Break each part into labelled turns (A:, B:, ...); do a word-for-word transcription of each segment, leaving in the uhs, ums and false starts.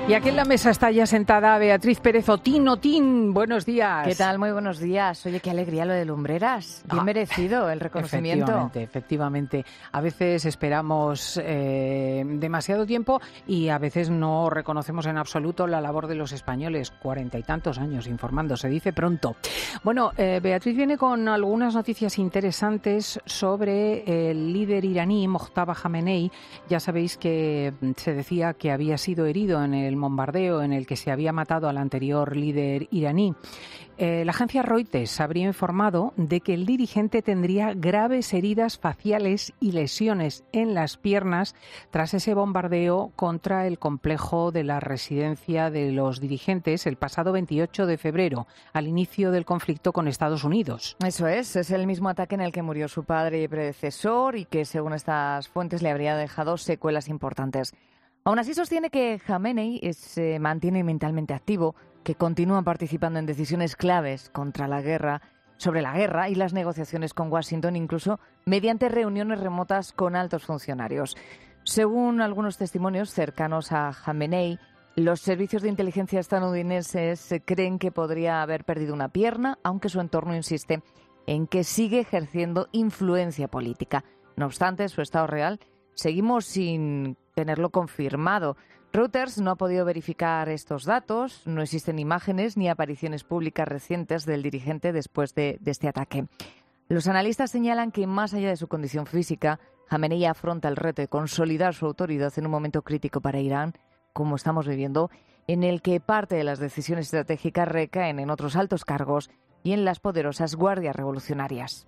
A: Y aquí en la mesa está ya sentada Beatriz Pérez Otín. Otín, buenos días.
B: ¿Qué tal? Muy buenos días. Oye, qué alegría lo de Lumbreras. Bien ah, merecido el reconocimiento.
A: Efectivamente, efectivamente. A veces esperamos eh, demasiado tiempo y a veces no reconocemos en absoluto la labor de los españoles. Cuarenta y tantos años informando, se dice pronto. Bueno, eh, Beatriz viene con algunas noticias interesantes sobre el líder iraní, Mojtaba Jamenei. Ya sabéis que se decía que había sido herido en el bombardeo en el que se había matado al anterior líder iraní. Eh, la agencia Reuters habría informado de que el dirigente tendría graves heridas faciales y lesiones en las piernas tras ese bombardeo contra el complejo de la residencia de los dirigentes el pasado veintiocho de febrero, al inicio del conflicto con Estados Unidos.
B: Eso es, es el mismo ataque en el que murió su padre y predecesor y que, según estas fuentes, le habría dejado secuelas importantes. Aún así sostiene que Jamenei se mantiene mentalmente activo, que continúa participando en decisiones claves contra la guerra, sobre la guerra y las negociaciones con Washington, incluso mediante reuniones remotas con altos funcionarios. Según algunos testimonios cercanos a Jamenei, los servicios de inteligencia estadounidenses creen que podría haber perdido una pierna, aunque su entorno insiste en que sigue ejerciendo influencia política. No obstante, su estado real seguimos sin tenerlo confirmado. Reuters no ha podido verificar estos datos, no existen imágenes ni apariciones públicas recientes del dirigente después de, de este ataque. Los analistas señalan que, más allá de su condición física, Jamenei afronta el reto de consolidar su autoridad en un momento crítico para Irán, como estamos viviendo, en el que parte de las decisiones estratégicas recaen en otros altos cargos y en las poderosas guardias revolucionarias.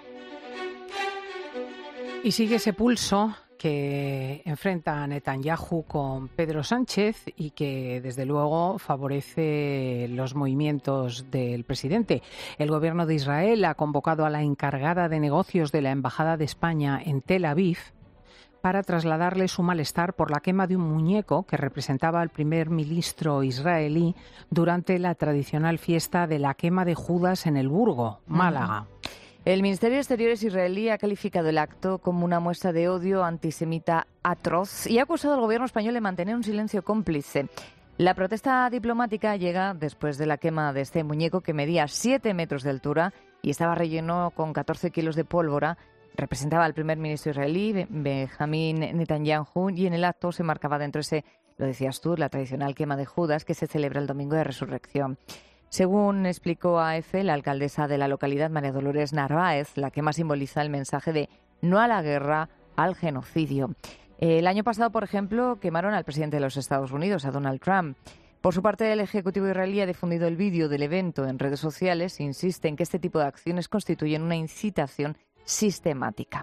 A: Y sigue ese pulso que enfrenta a Netanyahu con Pedro Sánchez y que, desde luego, favorece los movimientos del presidente. El gobierno de Israel ha convocado a la encargada de negocios de la Embajada de España en Tel Aviv para trasladarle su malestar por la quema de un muñeco que representaba al primer ministro israelí durante la tradicional fiesta de la quema de Judas en el Burgo, Málaga.
B: El Ministerio de Exteriores israelí ha calificado el acto como una muestra de odio antisemita atroz y ha acusado al gobierno español de mantener un silencio cómplice. La protesta diplomática llega después de la quema de este muñeco que medía siete metros de altura y estaba relleno con catorce kilos de pólvora. Representaba al primer ministro israelí, Benjamín Netanyahu, y en el acto se marcaba dentro ese, lo decías tú, la tradicional quema de Judas que se celebra el domingo de Resurrección. Según explicó a EFE, la alcaldesa de la localidad, María Dolores Narváez, la quema simboliza el mensaje de no a la guerra, al genocidio. El año pasado, por ejemplo, quemaron al presidente de los Estados Unidos, a Donald Trump. Por su parte, el Ejecutivo israelí ha difundido el vídeo del evento en redes sociales e insiste en que este tipo de acciones constituyen una incitación sistemática.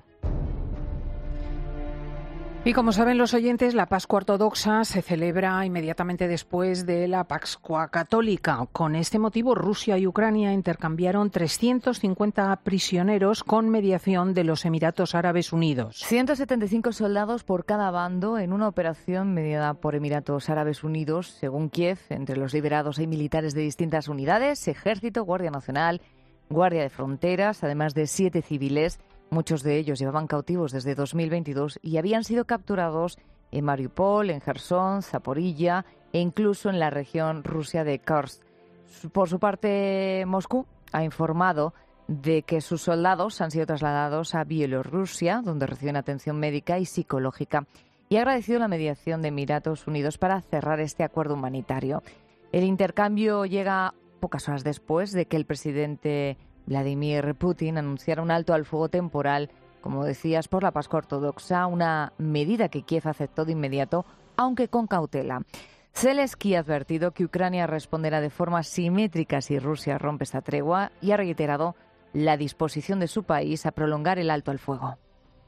A: Y como saben los oyentes, la Pascua Ortodoxa se celebra inmediatamente después de la Pascua Católica. Con este motivo, Rusia y Ucrania intercambiaron trescientos cincuenta prisioneros con mediación de los Emiratos Árabes Unidos.
B: ciento setenta y cinco soldados por cada bando en una operación mediada por Emiratos Árabes Unidos. Según Kiev, entre los liberados hay militares de distintas unidades, Ejército, Guardia Nacional, Guardia de Fronteras, además de siete civiles. Muchos de ellos llevaban cautivos desde dos mil veintidós y habían sido capturados en Mariupol, en Jersón, Zaporilla e incluso en la región rusa de Kursk. Por su parte, Moscú ha informado de que sus soldados han sido trasladados a Bielorrusia, donde reciben atención médica y psicológica, y ha agradecido la mediación de Emiratos Unidos para cerrar este acuerdo humanitario. El intercambio llega pocas horas después de que el presidente Vladimir Putin anunciara un alto al fuego temporal, como decías, por la Pascua Ortodoxa, una medida que Kiev aceptó de inmediato, aunque con cautela. Zelensky ha advertido que Ucrania responderá de forma simétrica si Rusia rompe esta tregua y ha reiterado la disposición de su país a prolongar el alto al fuego.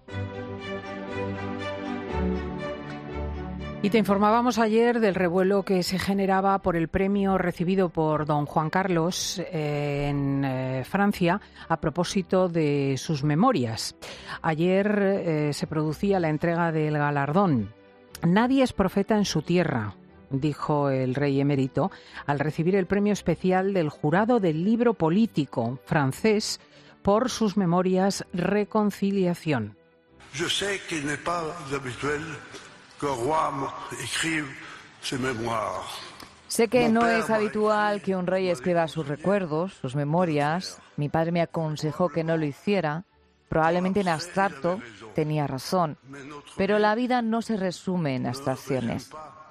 A: Y te informábamos ayer del revuelo que se generaba por el premio recibido por don Juan Carlos eh, en eh, Francia a propósito de sus memorias. Ayer eh, se producía la entrega del galardón. Nadie es profeta en su tierra, dijo el rey emérito al recibir el premio especial del jurado del libro político francés por sus memorias Reconciliación.
C: Je sais qu'il n'est pas habituel qu'un roi écrive
B: Sé que no es habitual que un rey escriba sus recuerdos, sus memorias. Mi padre me aconsejó que no lo hiciera. Probablemente en abstracto tenía razón, pero la vida no se resume en abstracciones.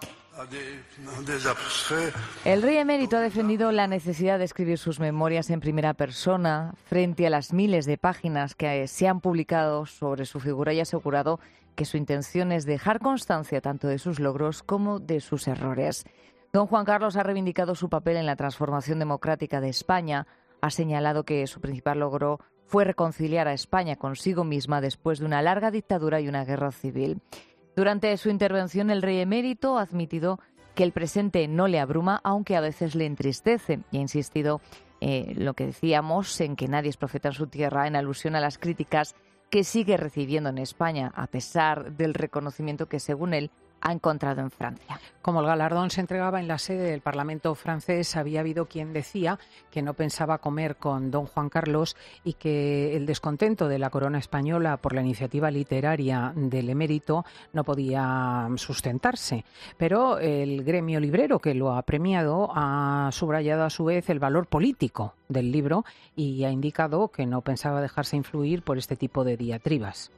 B: El rey emérito ha defendido la necesidad de escribir sus memorias en primera persona frente a las miles de páginas que se han publicado sobre su figura y ha asegurado que su intención es dejar constancia tanto de sus logros como de sus errores. Don Juan Carlos ha reivindicado su papel en la transformación democrática de España, ha señalado que su principal logro fue reconciliar a España consigo misma después de una larga dictadura y una guerra civil. Durante su intervención, el rey emérito ha admitido que el presente no le abruma, aunque a veces le entristece, y ha insistido en eh, lo que decíamos, en que nadie es profeta en su tierra, en alusión a las críticas que sigue recibiendo en España, a pesar del reconocimiento que, según él, ha encontrado en Francia.
A: Como el galardón se entregaba en la sede del Parlamento francés, había habido quien decía que no pensaba comer con don Juan Carlos y que el descontento de la corona española por la iniciativa literaria del emérito no podía sustentarse. Pero el gremio librero que lo ha premiado ha subrayado a su vez el valor político del libro y ha indicado que no pensaba dejarse influir por este tipo de diatribas.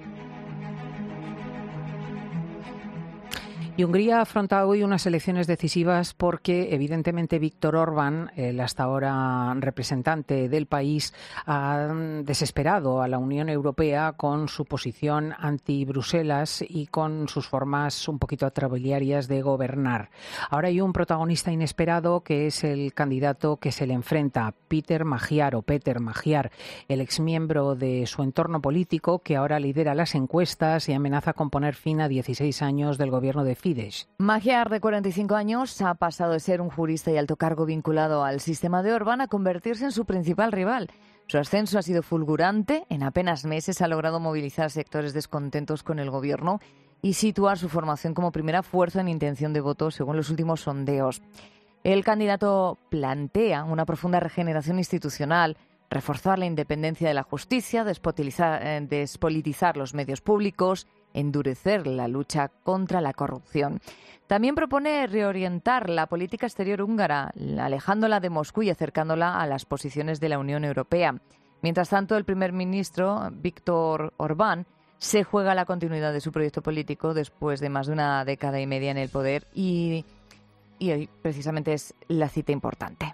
A: Y Hungría afronta hoy unas elecciones decisivas porque, evidentemente, Viktor Orbán, el hasta ahora representante del país, ha desesperado a la Unión Europea con su posición anti-Bruselas y con sus formas un poquito atrabiliarias de gobernar. Ahora hay un protagonista inesperado que es el candidato que se le enfrenta, Peter Magyar o Peter Magyar, el exmiembro de su entorno político que ahora lidera las encuestas y amenaza con poner fin a dieciséis años del gobierno de Fidesz.
B: Magyar, de cuarenta y cinco años, ha pasado de ser un jurista y alto cargo vinculado al sistema de Orbán a convertirse en su principal rival. Su ascenso ha sido fulgurante. En apenas meses ha logrado movilizar sectores descontentos con el gobierno y situar su formación como primera fuerza en intención de voto, según los últimos sondeos. El candidato plantea una profunda regeneración institucional, reforzar la independencia de la justicia, despolitizar, eh, despolitizar los medios públicos, endurecer la lucha contra la corrupción. También propone reorientar la política exterior húngara, alejándola de Moscú y acercándola a las posiciones de la Unión Europea. Mientras tanto, el primer ministro, Viktor Orbán, se juega la continuidad de su proyecto político después de más de una década y media en el poder y, y hoy precisamente es la cita importante.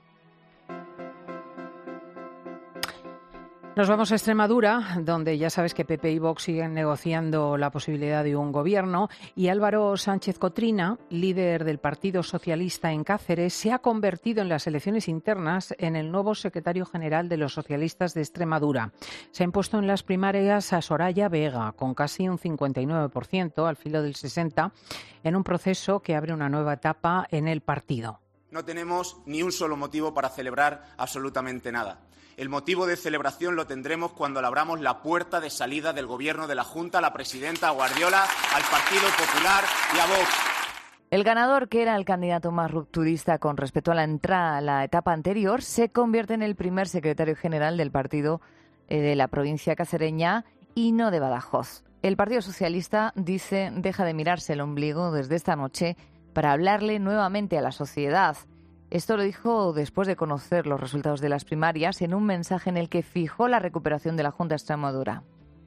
A: Nos vamos a Extremadura, donde ya sabes que P P y Vox siguen negociando la posibilidad de un gobierno y Álvaro Sánchez Cotrina, líder del Partido Socialista en Cáceres, se ha convertido en las elecciones internas en el nuevo secretario general de los socialistas de Extremadura. Se ha impuesto en las primarias a Soraya Vega, con casi un cincuenta y nueve por ciento, al filo del sesenta por ciento, en un proceso que abre una nueva etapa en el partido.
C: No tenemos ni un solo motivo para celebrar absolutamente nada. El motivo de celebración lo tendremos cuando le abramos la puerta de salida del Gobierno de la Junta a la presidenta Guardiola, al Partido Popular y a Vox.
B: El ganador, que era el candidato más rupturista con respecto a la entrada a la etapa anterior, se convierte en el primer secretario general del partido eh, de la provincia cacereña y no de Badajoz. El Partido Socialista, dice, deja de mirarse el ombligo desde esta noche para hablarle nuevamente a la sociedad. Esto lo dijo después de conocer los resultados de las primarias en un mensaje en el que fijó la recuperación de la Junta de Extremadura.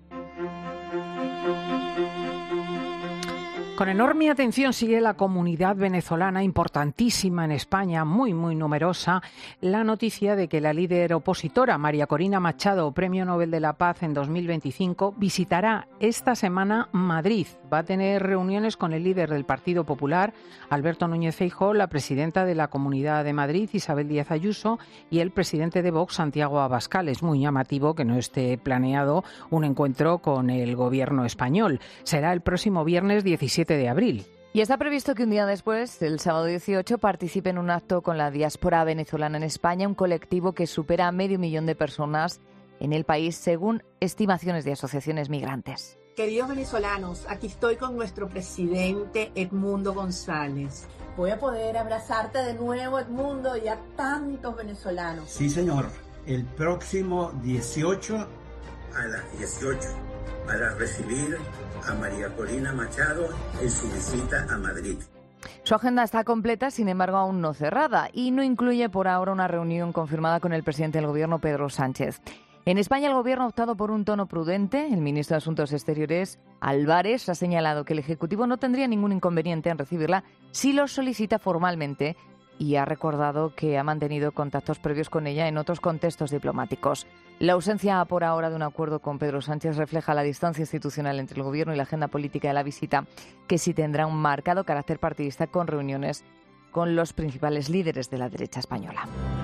A: Con enorme atención sigue la comunidad venezolana, importantísima en España, muy, muy numerosa, la noticia de que la líder opositora, María Corina Machado, Premio Nobel de la Paz en dos mil veinticinco, visitará esta semana Madrid. Va a tener reuniones con el líder del Partido Popular, Alberto Núñez Feijóo, la presidenta de la Comunidad de Madrid, Isabel Díaz Ayuso, y el presidente de Vox, Santiago Abascal. Es muy llamativo que no esté planeado un encuentro con el gobierno español. Será el próximo viernes diecisiete de abril.
B: Y está previsto que un día después, el sábado dieciocho, participe en un acto con la diáspora venezolana en España, un colectivo que supera a medio millón de personas en el país, según estimaciones de asociaciones migrantes.
D: Queridos venezolanos, aquí estoy con nuestro presidente Edmundo González. Voy a poder abrazarte de nuevo, Edmundo, y a tantos venezolanos.
E: Sí, señor. El próximo dieciocho
F: a las dieciocho para recibir a María Corina Machado en su visita a Madrid.
B: Su agenda está completa, sin embargo, aún no cerrada, y no incluye por ahora una reunión confirmada con el presidente del Gobierno, Pedro Sánchez. En España, el Gobierno ha optado por un tono prudente. El ministro de Asuntos Exteriores, Álvarez, ha señalado que el Ejecutivo no tendría ningún inconveniente en recibirla si lo solicita formalmente, y ha recordado que ha mantenido contactos previos con ella en otros contextos diplomáticos. La ausencia por ahora de un acuerdo con Pedro Sánchez refleja la distancia institucional entre el Gobierno y la agenda política de la visita, que sí tendrá un marcado carácter partidista con reuniones con los principales líderes de la derecha española.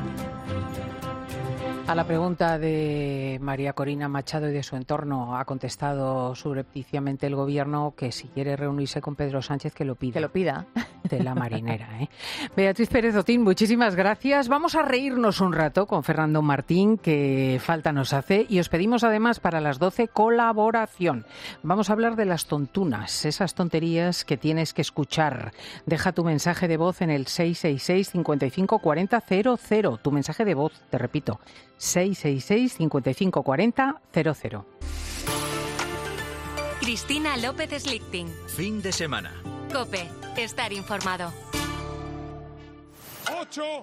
A: A la pregunta de María Corina Machado y de su entorno ha contestado subrepticiamente el Gobierno que si quiere reunirse con Pedro Sánchez que lo pida.
B: Que lo pida.
A: De la marinera, ¿eh? Beatriz Pérez Otín, muchísimas gracias. Vamos a reírnos un rato con Fernando Martín, que falta nos hace, y os pedimos además para las doce colaboración. Vamos a hablar de las tontunas, esas tonterías que tienes que escuchar. Deja tu mensaje de voz en el seis seis seis, cinco cinco cuatro cero cero cero. Tu mensaje de voz, te repito, seis seis seis, cinco cinco cuatro cero cero cero.
G: Cristina López Slichting.
H: Fin de semana.
G: COPE. Estar informado.
I: Ocho.